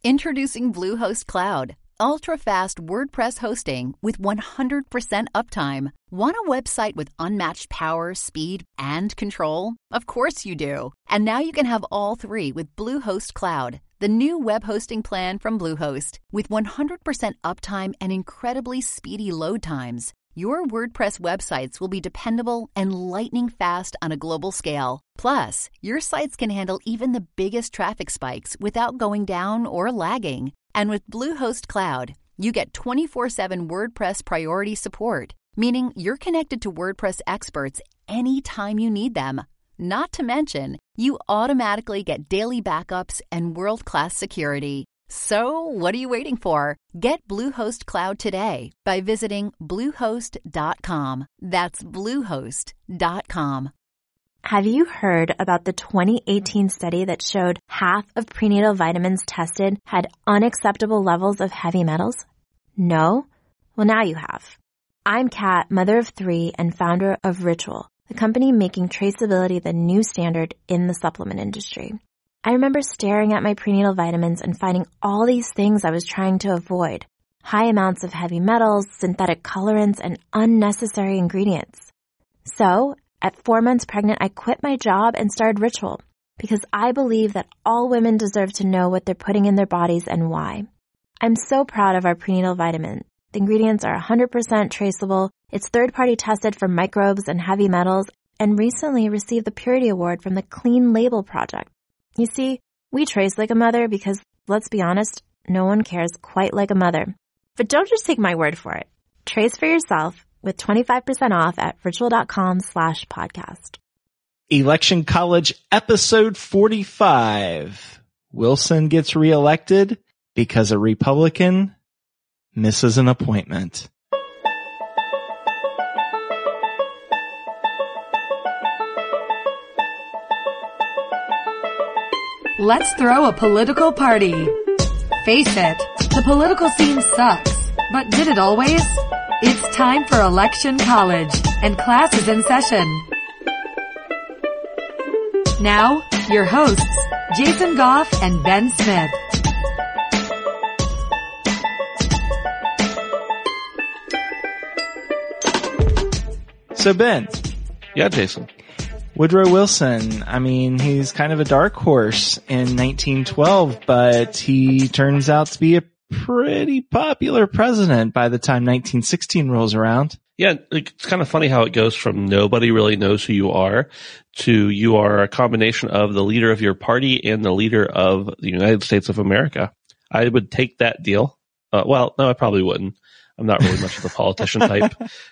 Introducing Bluehost Cloud, ultra-fast WordPress hosting with 100% uptime. Want a website with unmatched power, speed, and control? Of course you do. And now you can have all three with Bluehost Cloud, the new web hosting plan from Bluehost. With 100% uptime and incredibly speedy load times, your WordPress websites will be dependable and lightning fast on a global scale. Plus, your sites can handle even the biggest traffic spikes without going down or lagging. And with Bluehost Cloud, you get 24/7 WordPress priority support, meaning you're connected to WordPress experts anytime you need them. Not to mention, you automatically get daily backups and world-class security. So, what are you waiting for? Get Bluehost Cloud today by visiting Bluehost.com. That's Bluehost.com. Have you heard about the 2018 study that showed half of prenatal vitamins tested had unacceptable levels of heavy metals? No? Well, now you have. I'm Kat, mother of 3 and founder of Ritual, the company making traceability the new standard in the supplement industry. I remember staring at my prenatal vitamins and finding all these things I was trying to avoid. High amounts of heavy metals, synthetic colorants, and unnecessary ingredients. So, at 4 months pregnant, I quit my job and started Ritual because I believe that all women deserve to know what they're putting in their bodies and why. I'm so proud of our prenatal vitamin. The ingredients are 100% traceable, it's third-party tested for microbes and heavy metals, and recently received the Purity Award from the Clean Label Project. You see, we trace like a mother because, let's be honest, no one cares quite like a mother. But don't just take my word for it. Trace for yourself with 25% off at ritual.com/podcast. Election College episode 45. Wilson gets reelected because a Republican misses an appointment. Let's throw a political party. Face it, the political scene sucks. But did it always? It's time for Election College, and class is in session. Now, your hosts, Jason Goff and Ben Smith. So Ben. Yeah, Jason. Woodrow Wilson, I mean, he's kind of a dark horse in 1912, but he turns out to be a pretty popular president by the time 1916 rolls around. Yeah, it's kind of funny how it goes from nobody really knows who you are to you are a combination of the leader of your party and the leader of the United States of America. I would take that deal. Well, no, I probably wouldn't. I'm not really much of a politician type.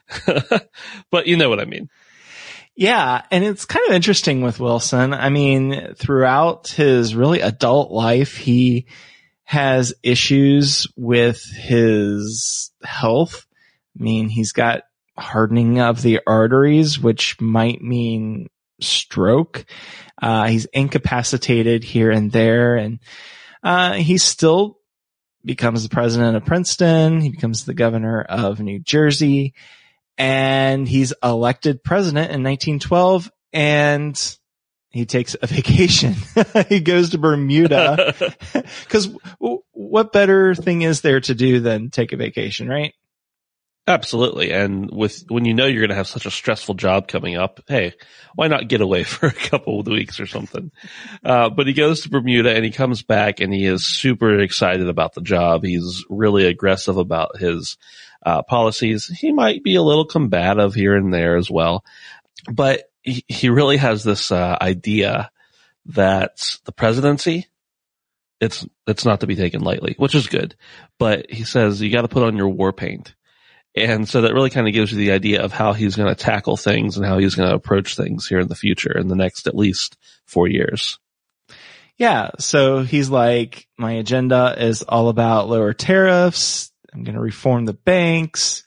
But you know what I mean. Yeah, and it's kind of interesting with Wilson. I mean, throughout his really adult life, he has issues with his health. I mean, he's got hardening of the arteries, which might mean stroke. He's incapacitated here and there, and he still becomes the president of Princeton. He becomes the governor of New Jersey. And he's elected president in 1912, and he takes a vacation. He goes to Bermuda. Because what better thing is there to do than take a vacation, right? Absolutely. And when you know you're going to have such a stressful job coming up, hey, why not get away for a couple of weeks or something? But he goes to Bermuda and he comes back and he is super excited about the job. He's really aggressive about his policies. He might be a little combative here and there as well, but he really has this idea that the presidency, it's not to be taken lightly, which is good. But he says you got to put on your war paint. And so that really kind of gives you the idea of how he's going to tackle things and how he's going to approach things here in the future in the next at least 4 years. Yeah. So he's like, my agenda is all about lower tariffs. I'm going to reform the banks.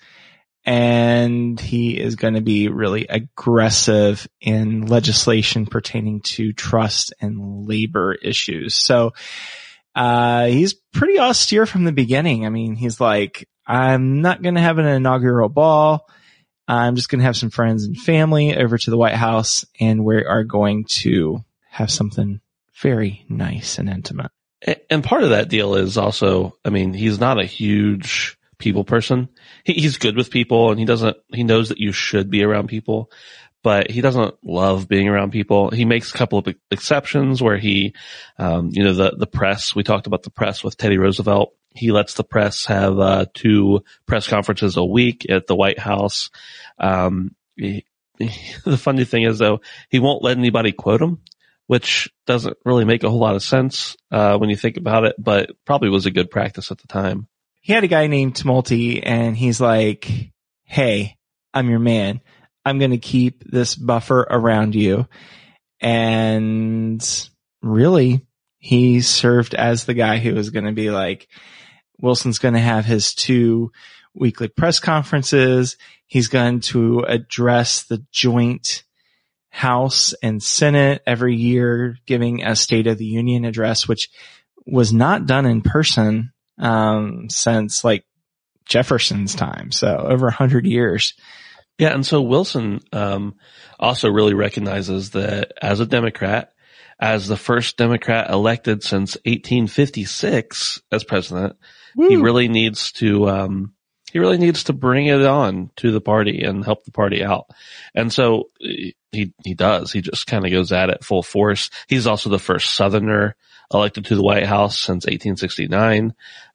And he is going to be really aggressive in legislation pertaining to trust and labor issues. So he's pretty austere from the beginning. I mean, he's like, I'm not going to have an inaugural ball. I'm just going to have some friends and family over to the White House, and we are going to have something very nice and intimate. And part of that deal is also, I mean, he's not a huge people person. He's good with people, and he knows that you should be around people, but he doesn't love being around people. He makes a couple of exceptions where he, the press, we talked about the press with Teddy Roosevelt. He lets the press have 2 press conferences a week at the White House. The funny thing is, though, he won't let anybody quote him, which doesn't really make a whole lot of sense when you think about it, but probably was a good practice at the time. He had a guy named Tumulty, and he's like, hey, I'm your man. I'm going to keep this buffer around you. And really, he served as the guy who was going to be like, Wilson's going to have his 2 weekly press conferences. He's going to address the joint House and Senate every year, giving a State of the Union address, which was not done in person since like Jefferson's time. So over 100 years. Yeah. And so Wilson also really recognizes that as a Democrat, as the first Democrat elected since 1856 as president, he really needs to bring it on to the party and help the party out. And so he does. He just kind of goes at it full force. He's also the first Southerner elected to the White House since 1869.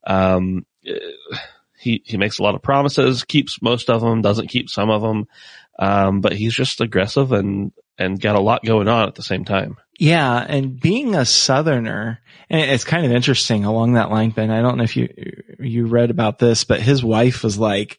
He makes a lot of promises, keeps most of them, doesn't keep some of them. But he's just aggressive and got a lot going on at the same time. Yeah. And being a Southerner, and it's kind of interesting along that line, Ben, I don't know if you read about this, but his wife was like,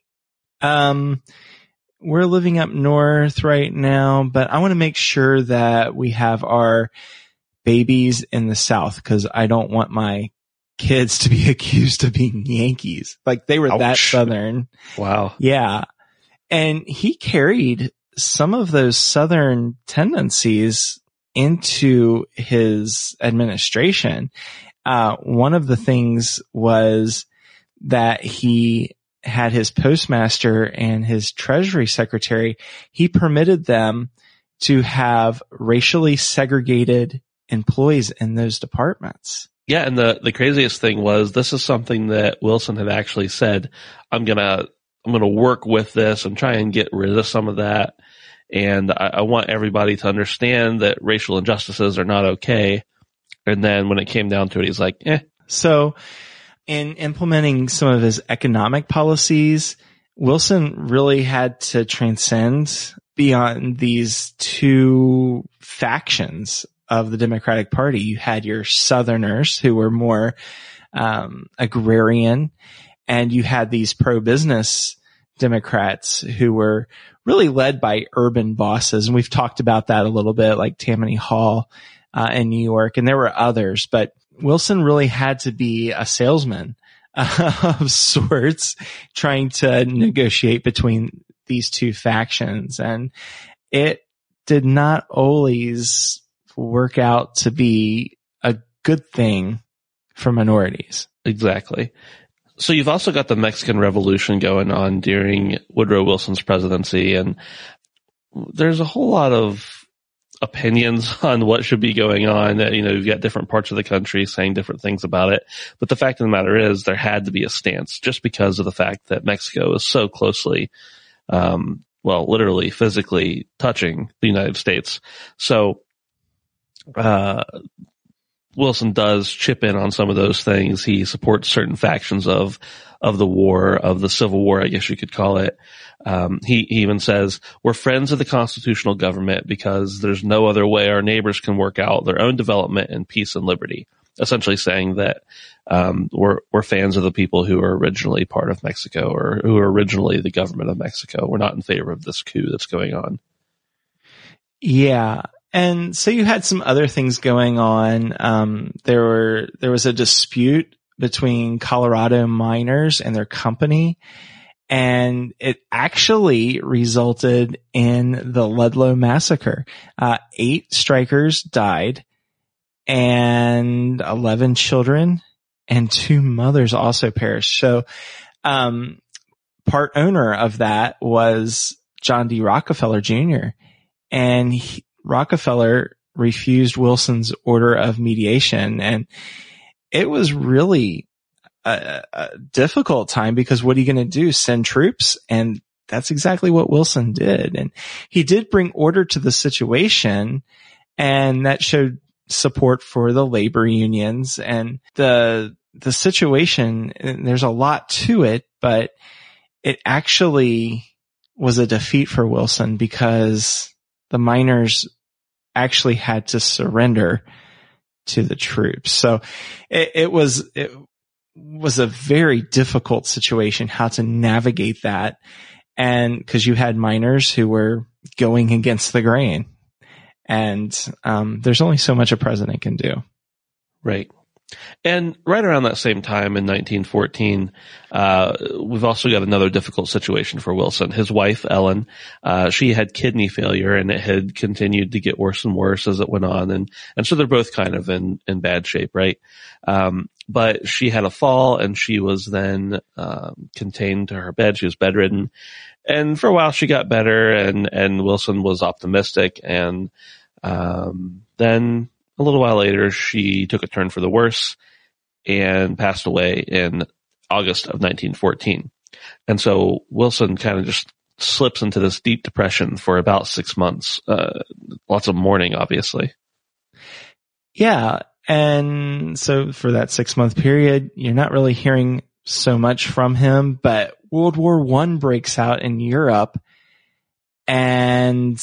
we're living up north right now, but I want to make sure that we have our babies in the South, because I don't want my kids to be accused of being Yankees. Like they were Ouch. that Southern. Wow. Yeah. And he carried some of those Southern tendencies into his administration. One of the things was that he had his postmaster and his treasury secretary, he permitted them to have racially segregated employees in those departments. Yeah. And the craziest thing was, this is something that Wilson had actually said, I'm going to work with this and try and get rid of some of that. And I want everybody to understand that racial injustices are not okay. And then when it came down to it, he's like, So in implementing some of his economic policies, Wilson really had to transcend beyond these 2 factions of the Democratic Party. You had your Southerners who were more agrarian, and you had these pro-business Democrats who were really led by urban bosses. And we've talked about that a little bit, like Tammany Hall in New York, and there were others. But Wilson really had to be a salesman of sorts, trying to negotiate between these 2 factions. And it did not always work out to be a good thing for minorities. Exactly. So you've also got the Mexican Revolution going on during Woodrow Wilson's presidency, and there's a whole lot of opinions on what should be going on. You've got different parts of the country saying different things about it. But the fact of the matter is, there had to be a stance just because of the fact that Mexico is so closely, literally physically touching the United States. So, Wilson does chip in on some of those things. He supports certain factions of the war, of the Civil War, I guess you could call it. He even says, we're friends of the constitutional government because there's no other way our neighbors can work out their own development in peace and liberty. Essentially saying that, we're fans of the people who were originally part of Mexico, or who were originally the government of Mexico. We're not in favor of this coup that's going on. Yeah. And so you had some other things going on. There was a dispute between Colorado miners and their company, and it actually resulted in the Ludlow massacre. 8 strikers died, and 11 children and 2 mothers also perished. So, part owner of that was John D. Rockefeller Jr., and Rockefeller refused Wilson's order of mediation, and it was really a difficult time, because what are you going to do? Send troops? And that's exactly what Wilson did. And he did bring order to the situation, and that showed support for the labor unions and the situation. And there's a lot to it, but it actually was a defeat for Wilson, because the miners actually had to surrender to the troops. So it was a very difficult situation, how to navigate that. And because you had miners who were going against the grain, and there's only so much a president can do. Right. And right around that same time in 1914, we've also got another difficult situation for Wilson. His wife, Ellen, she had kidney failure, and it had continued to get worse and worse as it went on. And so they're both kind of in bad shape, right? But she had a fall, and she was then contained to her bed. She was bedridden. And for a while she got better, and Wilson was optimistic. And then a little while later, she took a turn for the worse and passed away in August of 1914. And so Wilson kind of just slips into this deep depression for about 6 months. Lots of mourning, obviously. Yeah. And so for that 6-month period, you're not really hearing so much from him, but World War I breaks out in Europe, and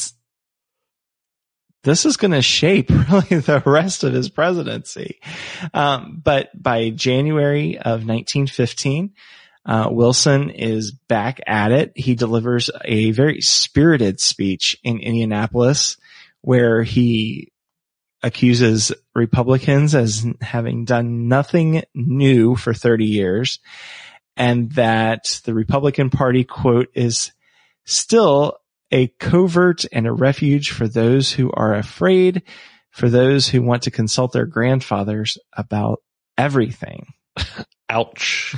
this is going to shape really the rest of his presidency. But by January of 1915, Wilson is back at it. He delivers a very spirited speech in Indianapolis, where he accuses Republicans as having done nothing new for 30 years, and that the Republican Party, quote, is still a covert and a refuge for those who are afraid, for those who want to consult their grandfathers about everything. Ouch.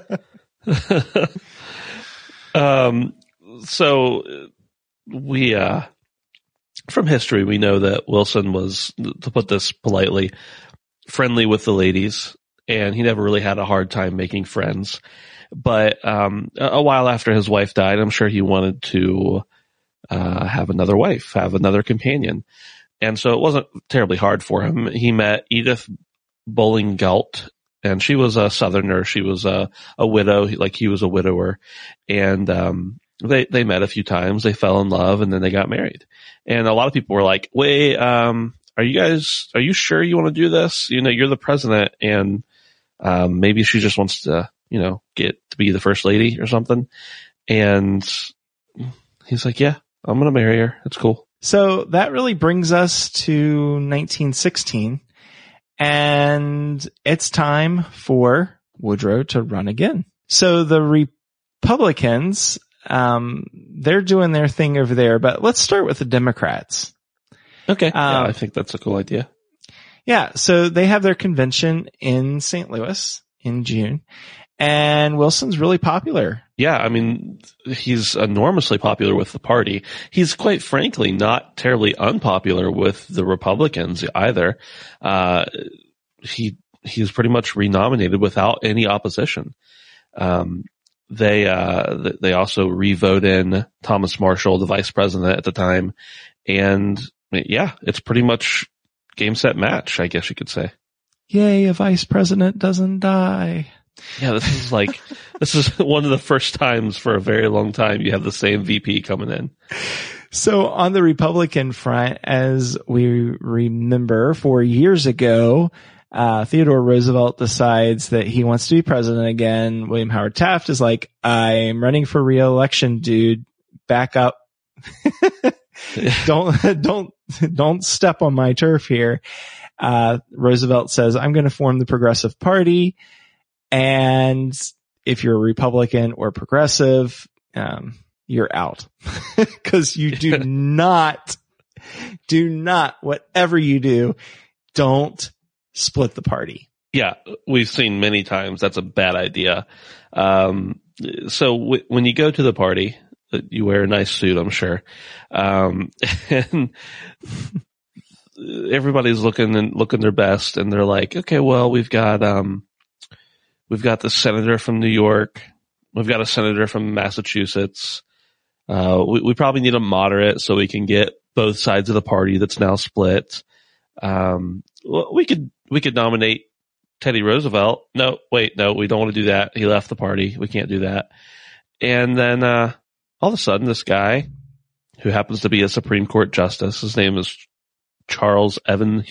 So we, from history, we know that Wilson was, to put this politely, friendly with the ladies, and he never really had a hard time making friends. But a while after his wife died, I'm sure he wanted to have another wife, have another companion. And so it wasn't terribly hard for him. He met Edith Bowling Galt, and she was a Southerner. She was a widow, like he was a widower. And they met a few times. They fell in love, and then they got married. And a lot of people were like, wait, are you sure you want to do this? You know, you're the president, and maybe she just wants to, get to be the first lady or something. And he's like, yeah, I'm going to marry her. It's cool. So that really brings us to 1916, and it's time for Woodrow to run again. So the Republicans, they're doing their thing over there, but let's start with the Democrats. Okay. Yeah, I think that's a cool idea. Yeah. So they have their convention in St. Louis in June, and Wilson's really popular. Yeah. I mean, he's enormously popular with the party. He's quite frankly not terribly unpopular with the Republicans either. He's pretty much renominated without any opposition. They also re-vote in Thomas Marshall, the vice president at the time. And yeah, it's pretty much game, set, match, I guess you could say. Yay, a vice president doesn't die. Yeah, this is one of the first times for a very long time you have the same VP coming in. So on the Republican front, as we remember 4 years ago, Theodore Roosevelt decides that he wants to be president again. William Howard Taft is like, I'm running for re-election, dude. Back up. Don't step on my turf here. Roosevelt says, I'm going to form the Progressive Party. And if you're a Republican or progressive, you're out. Cause you do not, whatever you do, don't split the party. Yeah. We've seen many times that's a bad idea. So when you go to the party, you wear a nice suit, I'm sure. And everybody's looking their best, and they're like, okay, well, we've got the senator from New York, we've got a senator from Massachusetts. We probably need a moderate so we can get both sides of the party that's now split. We could nominate Teddy Roosevelt. No, we don't want to do that. He left the party. We can't do that. And then all of a sudden, this guy, who happens to be a Supreme Court justice, his name is Charles Evans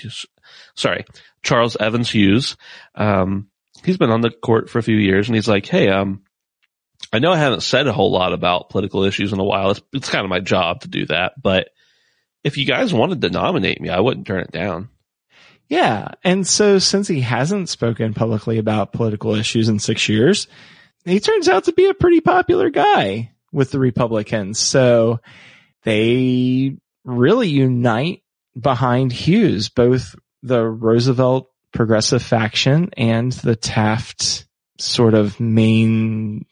Hughes. He's been on the court for a few years, and he's like, hey, I know I haven't said a whole lot about political issues in a while. It's kind of my job to do that, but if you guys wanted to nominate me, I wouldn't turn it down. Yeah. And so since he hasn't spoken publicly about political issues in 6 years, he turns out to be a pretty popular guy with the Republicans. So they really unite behind Hughes, both the Roosevelt progressive faction and the Taft sort of mainline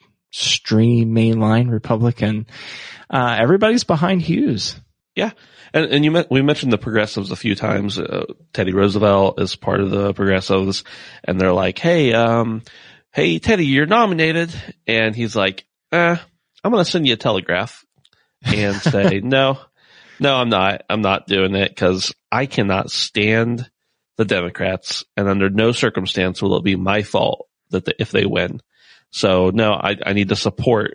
Republican. Everybody's behind Hughes. Yeah. And we mentioned the progressives a few times. Teddy Roosevelt is part of the progressives, and they're like, hey, Teddy, you're nominated. And he's like, I'm going to send you a telegraph and say, no, I'm not. I'm not doing it because I cannot stand the Democrats, and under no circumstance will it be my fault if they win. So no, I need to support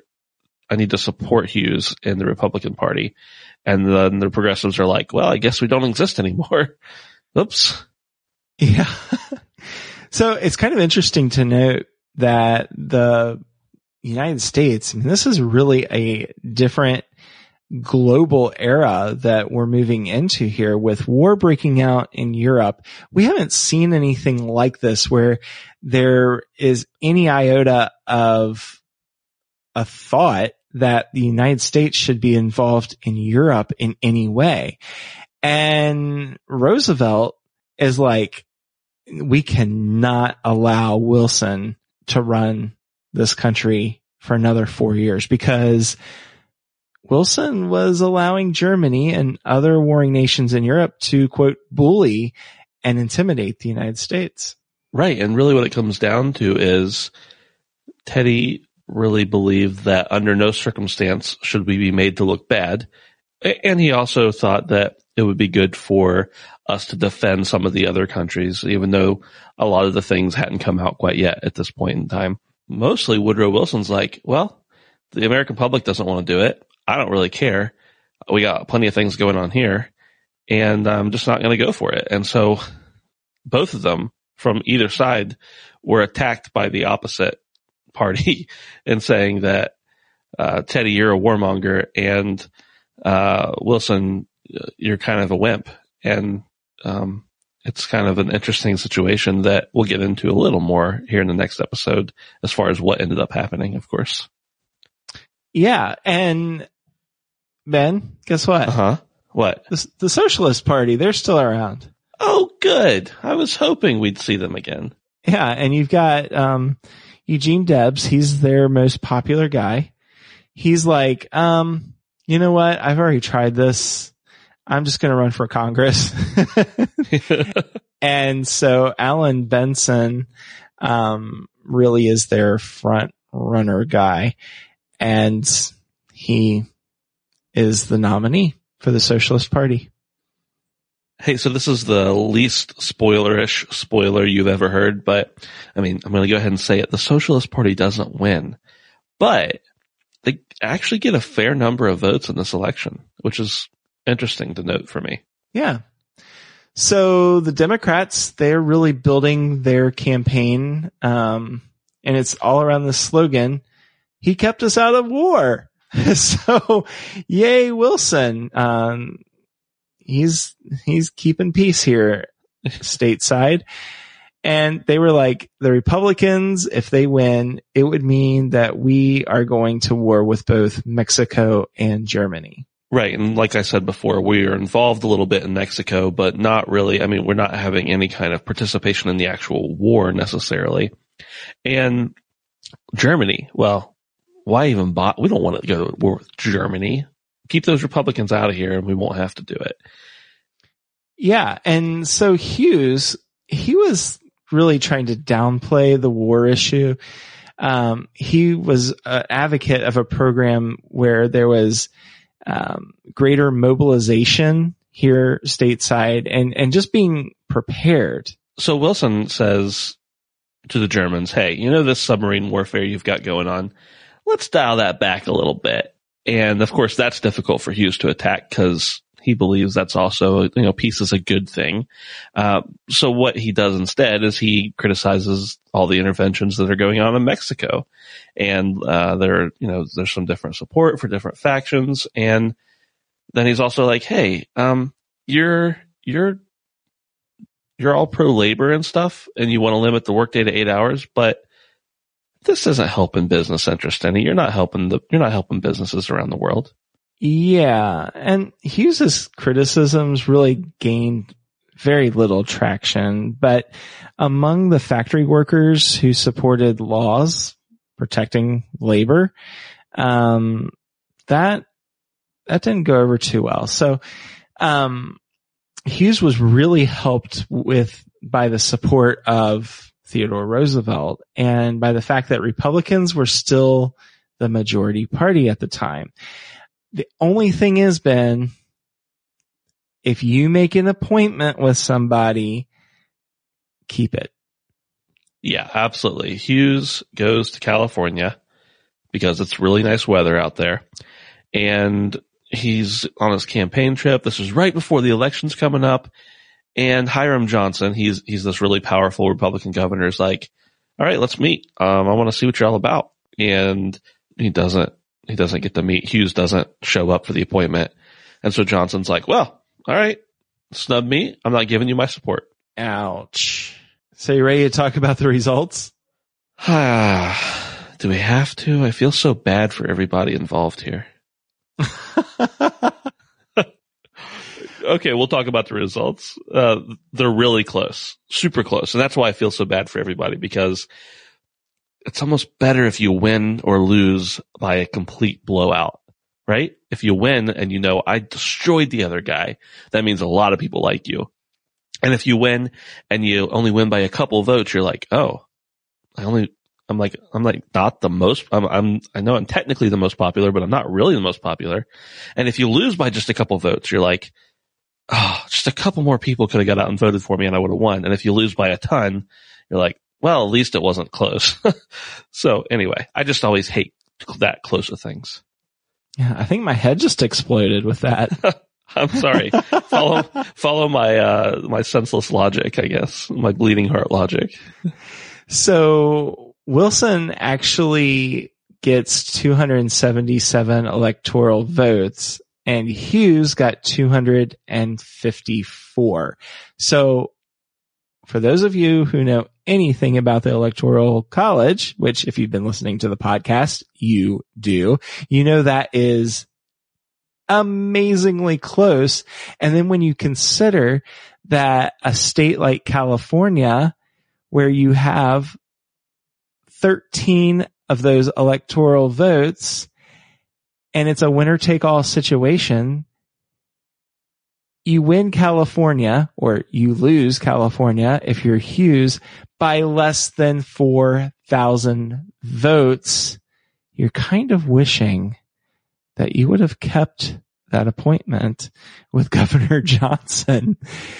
Hughes in the Republican Party. And then the progressives are like, well, I guess we don't exist anymore. Oops. Yeah. So it's kind of interesting to note that the United States, I mean, this is really a different global era that we're moving into here with war breaking out in Europe. We haven't seen anything like this where there is any iota of a thought that the United States should be involved in Europe in any way. And Roosevelt is like, we cannot allow Wilson to run this country for another 4 years, because Wilson was allowing Germany and other warring nations in Europe to, quote, bully and intimidate the United States. Right. And really what it comes down to is Teddy really believed that under no circumstance should we be made to look bad. And he also thought that it would be good for us to defend some of the other countries, even though a lot of the things hadn't come out quite yet at this point in time. Mostly Woodrow Wilson's like, well, the American public doesn't want to do it. I don't really care. We got plenty of things going on here, and I'm just not going to go for it. And so both of them from either side were attacked by the opposite party and saying that, Teddy, you're a warmonger, and Wilson, you're kind of a wimp. And it's kind of an interesting situation that we'll get into a little more here in the next episode as far as what ended up happening, of course. Yeah. And Ben, guess what? Uh-huh. What? The Socialist Party, they're still around. Oh, good. I was hoping we'd see them again. Yeah. And you've got Eugene Debs. He's their most popular guy. He's like, you know what? I've already tried this. I'm just going to run for Congress. And so Alan Benson really is their front runner guy. And he is the nominee for the Socialist Party. Hey, so this is the least spoilerish spoiler you've ever heard, but I mean, I'm going to go ahead and say it. The Socialist Party doesn't win, but they actually get a fair number of votes in this election, which is interesting to note for me. Yeah. So the Democrats, they're really building their campaign, and it's all around the slogan, "He kept us out of war." So yay, Wilson. He's keeping peace here stateside. And they were like, the Republicans, if they win, it would mean that we are going to war with both Mexico and Germany. Right. And like I said before, we are involved a little bit in Mexico, but not really. I mean, we're not having any kind of participation in the actual war necessarily. And Germany, well, why even we don't want to go to war with Germany. Keep those Republicans out of here and we won't have to do it. Yeah. And so Hughes, he was really trying to downplay the war issue. He was an advocate of a program where there was greater mobilization here stateside and just being prepared. So Wilson says to the Germans, hey, you know this submarine warfare you've got going on? Let's dial that back a little bit. And of course, that's difficult for Hughes to attack because he believes that's also, peace is a good thing. So what he does instead is he criticizes all the interventions that are going on in Mexico. And, there's some different support for different factions. And then he's also like, hey, you're all pro-labor and stuff, and you want to limit the workday to 8 hours, but this isn't helping business interest any. You're not helping businesses around the world. Yeah. And Hughes's criticisms really gained very little traction, but among the factory workers who supported laws protecting labor, that didn't go over too well. So, Hughes was really helped by the support of Theodore Roosevelt and by the fact that Republicans were still the majority party at the time. The only thing is, Ben, if you make an appointment with somebody, keep it. Yeah, absolutely. Hughes goes to California because it's really nice weather out there. And he's on his campaign trip. This is right before the election's coming up. And Hiram Johnson, he's this really powerful Republican governor, is like, all right, let's meet. I want to see what you're all about. And he doesn't get to meet. Hughes doesn't show up for the appointment. And so Johnson's like, well, all right, snub me. I'm not giving you my support. Ouch. So you ready to talk about the results? Do we have to? I feel so bad for everybody involved here. Okay, we'll talk about the results. They're really close, super close. And that's why I feel so bad for everybody, because it's almost better if you win or lose by a complete blowout, right? If you win and I destroyed the other guy, that means a lot of people like you. And if you win and you only win by a couple of votes, you're like, oh, I'm not the most, I know I'm technically the most popular, but I'm not really the most popular. And if you lose by just a couple of votes, you're like, oh, just a couple more people could have got out and voted for me and I would have won. And if you lose by a ton, you're like, well, at least it wasn't close. So anyway, I just always hate that close of things. Yeah, I think my head just exploded with that. I'm sorry. Follow my senseless logic, I guess. My bleeding heart logic. So Wilson actually gets 277 electoral votes and Hughes got 254. So for those of you who know anything about the Electoral College, which if you've been listening to the podcast, you do, that is amazingly close. And then when you consider that a state like California, where you have 13 of those electoral votes, and it's a winner-take-all situation, you win California, or you lose California if you're Hughes, by less than 4,000 votes. You're kind of wishing that you would have kept that appointment with Governor Johnson.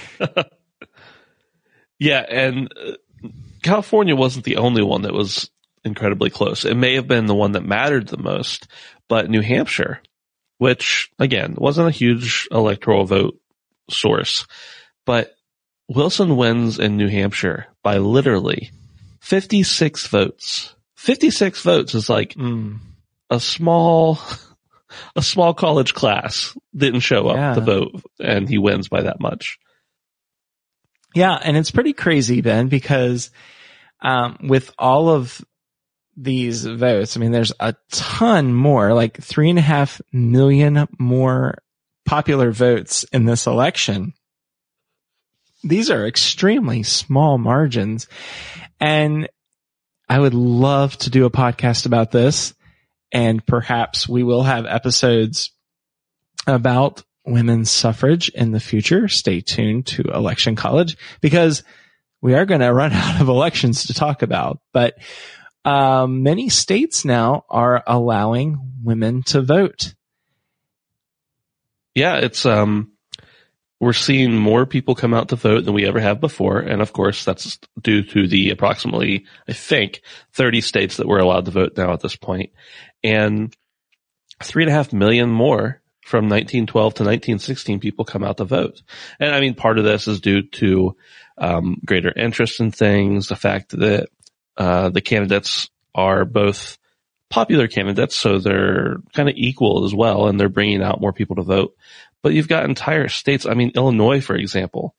Yeah, and California wasn't the only one that was incredibly close. It may have been the one that mattered the most, but New Hampshire, which, again, wasn't a huge electoral vote source, but Wilson wins in New Hampshire by literally 56 votes. 56 votes is like a small college class didn't show up to vote, and he wins by that much. Yeah, and it's pretty crazy, Ben, because with all of these votes, I mean, there's a ton more, like 3.5 million more popular votes in this election. These are extremely small margins, and I would love to do a podcast about this, and perhaps we will have episodes about women's suffrage in the future, stay tuned to Election College, because we are going to run out of elections to talk about. But many states now are allowing women to vote. Yeah, it's we're seeing more people come out to vote than we ever have before. And of course, that's due to the approximately, I think, 30 states that we're allowed to vote now at this point. And 3.5 million more from 1912 to 1916 people come out to vote. And I mean, part of this is due to greater interest in things, the fact that the candidates are both popular candidates, so they're kind of equal as well, and they're bringing out more people to vote. But you've got entire states. I mean, Illinois, for example,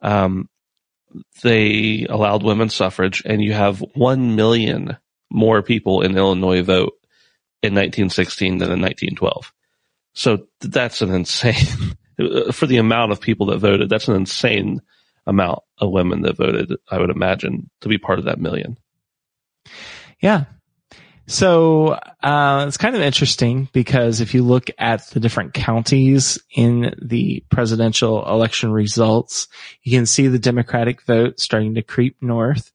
they allowed women's suffrage, and you have 1 million more people in Illinois vote in 1916 than in 1912. So that's an insane, for the amount of people that voted, that's an insane amount of women that voted, I would imagine, to be part of that million. Yeah. So it's kind of interesting, because if you look at the different counties in the presidential election results, you can see the Democratic vote starting to creep north.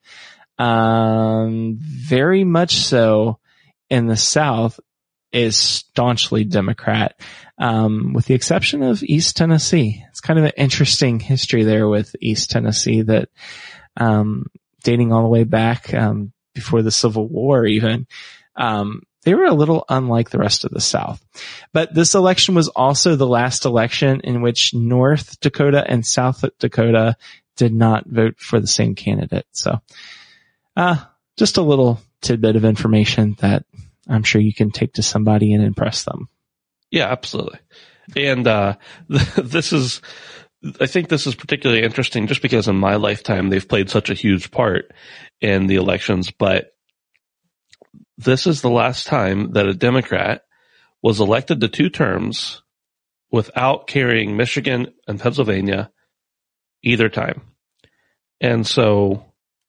Very much so in the South is staunchly Democrat, with the exception of East Tennessee. It's kind of an interesting history there with East Tennessee that dating all the way back before the Civil War even. They were a little unlike the rest of the South. But this election was also the last election in which North Dakota and South Dakota did not vote for the same candidate. So, just a little tidbit of information that I'm sure you can take to somebody and impress them. Yeah, absolutely. And, I think this is particularly interesting just because in my lifetime, they've played such a huge part in the elections, but this is the last time that a Democrat was elected to 2 terms without carrying Michigan and Pennsylvania either time. And so,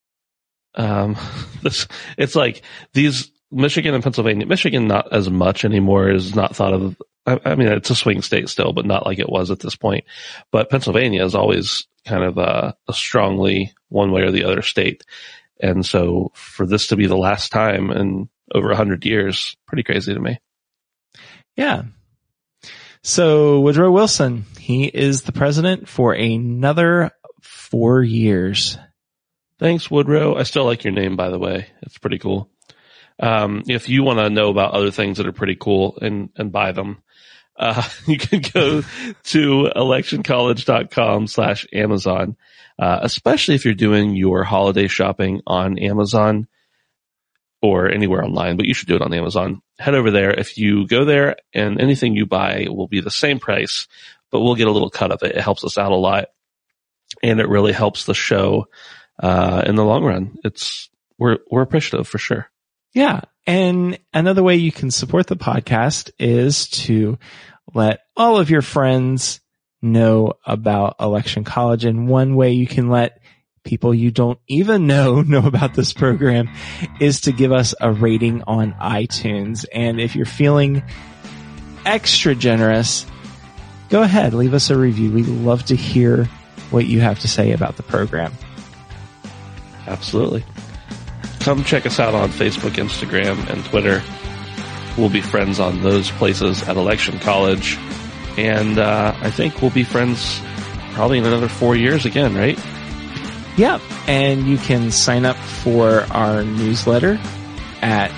it's like these Michigan and Pennsylvania, Michigan not as much anymore, is not thought of. I mean, it's a swing state still, but not like it was at this point. But Pennsylvania is always kind of a strongly one way or the other state. And so for this to be the last time in over 100 years, pretty crazy to me. Yeah. So Woodrow Wilson, he is the president for another 4 years. Thanks, Woodrow. I still like your name, by the way. It's pretty cool. If you want to know about other things that are pretty cool and buy them, you can go to electioncollege.com/Amazon, especially if you're doing your holiday shopping on Amazon or anywhere online, but you should do it on Amazon. Head over there. If you go there and anything you buy will be the same price, but we'll get a little cut of it. It helps us out a lot, and it really helps the show in the long run. We're appreciative for sure. Yeah. And another way you can support the podcast is to let all of your friends know about Election College. And one way you can let people you don't even know about this program is to give us a rating on iTunes. And if you're feeling extra generous, go ahead, leave us a review. We'd love to hear what you have to say about the program. Absolutely. Come check us out on Facebook, Instagram, and Twitter. We'll be friends on those places at Election College. And I think we'll be friends probably in another 4 years again, right? Yeah. And you can sign up for our newsletter at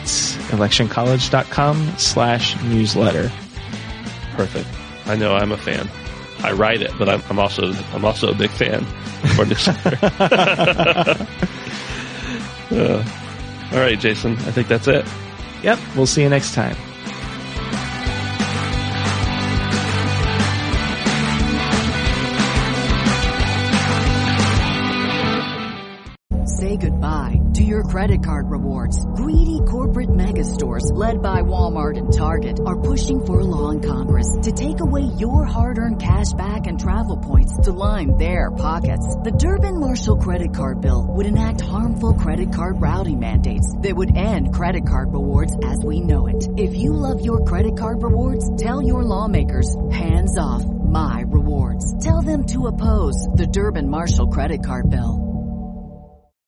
electioncollege.com/newsletter. Perfect. I know I'm a fan. I write it, but I'm also a big fan of our newsletter. All right, Jason, I think that's it. Yep. We'll see you next time. Say goodbye to your credit card rewards. Greedy corporate mega stores, led by Walmart and Target, are pushing for a law in Congress to take away your hard-earned cash back and travel points to line their pockets. The Durbin-Marshall credit card bill would enact harmful credit card routing mandates that would end credit card rewards as we know it. If you love your credit card rewards, tell your lawmakers, hands off. My Rewards. Tell them to oppose the Durbin Marshall credit card bill.